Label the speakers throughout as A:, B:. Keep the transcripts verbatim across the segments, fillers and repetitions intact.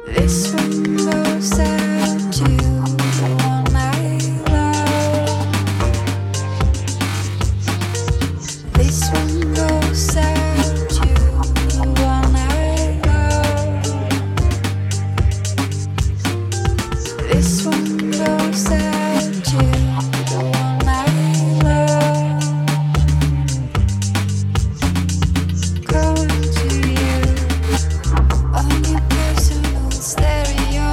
A: This one goes out to the one I love. This one goes out to the one I love. This one goes out to the one I love. Going to you on your personal stereo.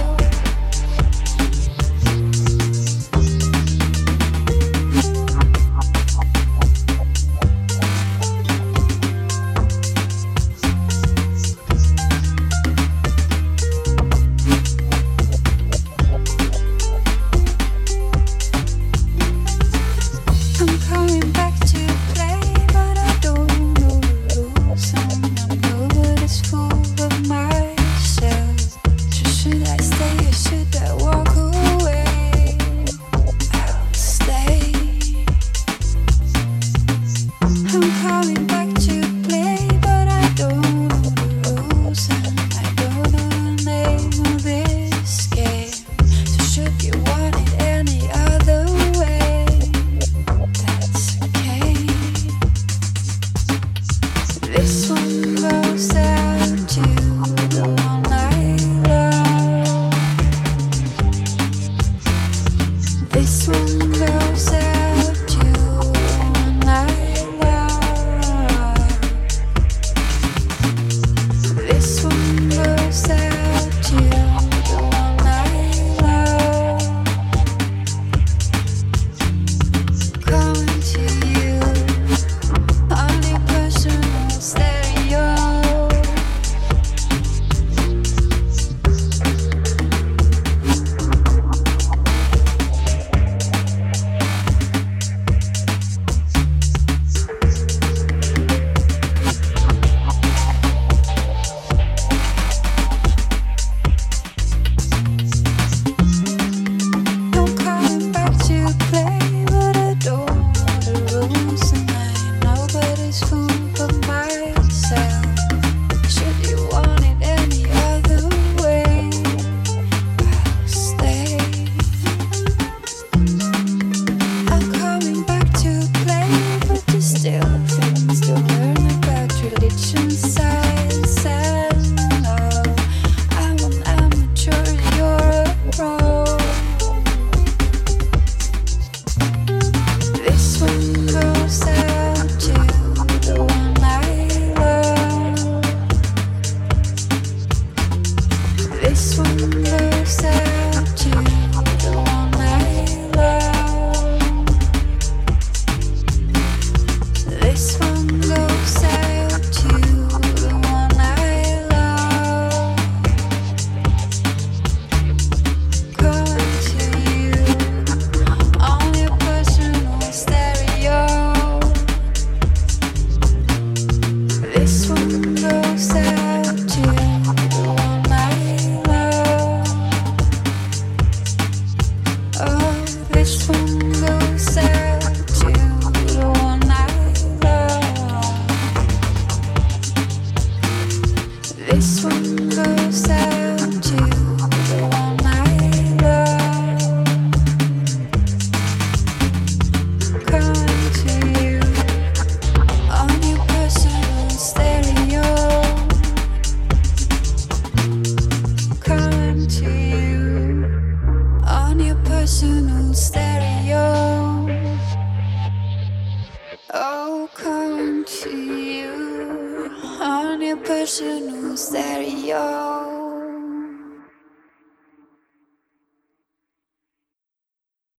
A: I'm coming back to play, but I don't know the rules. I'm nobody's fool of myself. So should I stay or should I walk away? I'll stay. I'm coming back to play, but I don't know the rules and I don't know the name of this game. So should you want it any other way? That's okay. This one goes out to the one I love. This one goes out to the one I love. This one goes out to the one I love. Coming to you on your personal stereo. I'm coming back to play, but I don't know the rules and I ain't nobody's fool but myself. Should you want it any other way? I'll stay. I'm coming back to play, but there's still things to learn about religion, science, and love. I'm an amateur, you're a pro. This one goes out to the one I love. This one goes out to the one I love. This one goes out to the one I love. Calling to you on your personal stereo. This one goes out to the one I love. Oh, this one goes out to the one I love. This one goes out to the one I love. Calling to you on your personal stereo. Calling to you on your personal stereo. Oh, calling to you on your personal stereo.